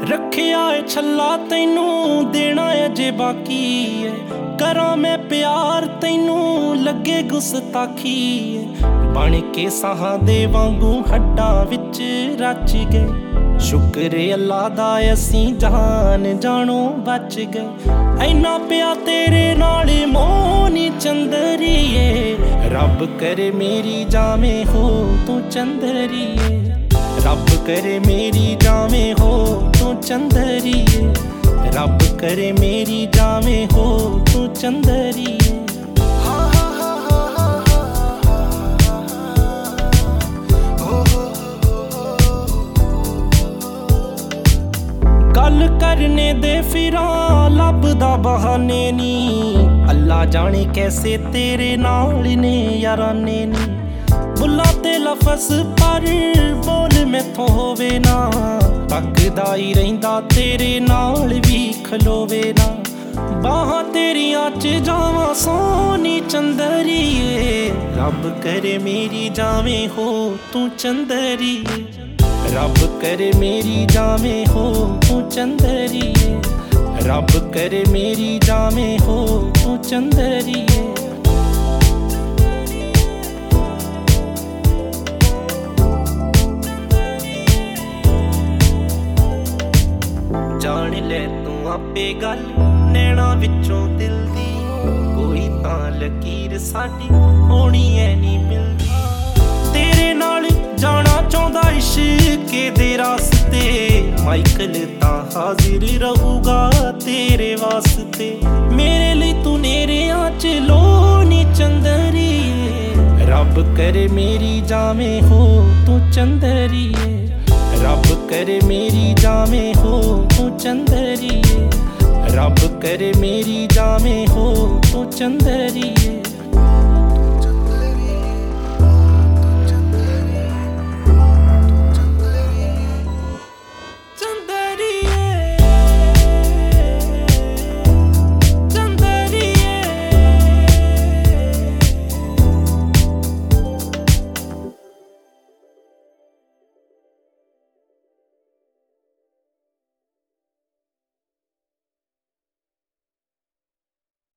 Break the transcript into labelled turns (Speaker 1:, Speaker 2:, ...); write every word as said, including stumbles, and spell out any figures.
Speaker 1: रखिया है छला तैनू देना अजे बाकी है। करा मैं प्यार तैनू लगे गुस्ताखी है। बन के साहां दे वांगू हड्डां विच रच गए। शुक्र अल्लाह दा असीं जान जानो बच गए। ऐना पिया तेरे नाल मोनी चंदरिए। रब करे मेरी जावे हो तू चंदरिए। रब करे मेरी जावे हो तू चंदरिए। रब करे मेरी जावे हो तू चंदरिए। गल करने दे फिरा लभदा बहाने नी। अल्लाह जाने कैसे तेरे नाल ने याराने नी। बुला ते लफस पर बोल मैथों होवे ना। तकदा ही रहिंदा तेरे नाल भी खलोवे ना। बाहां तेरियां च जावां सोनी चंदरिए। रब करे मेरी जावे हो तू चंदरिए। रब करे मेरी जावे हो तू चंदरिए। रब करे मेरी जावे हो तू चंदरिए। जान ले तू आपे गल नैना विचों दिल दी। कोई तां लकीर साडी होनी ऐ नी मिलदी। तेरे नाल जाना चाहुंदा इश्के दे रास्ते। माइकल तां हाजिर रहूगा तेरे वास्ते। मेरे लिए तू नेरेआं च लोनी चंदरिए। रब करे मेरी जावे हो तू चंदरिए। रब करे मेरी जावे हो तू चंदरिए। रब करे मेरी जावे हो तू चंदरिए।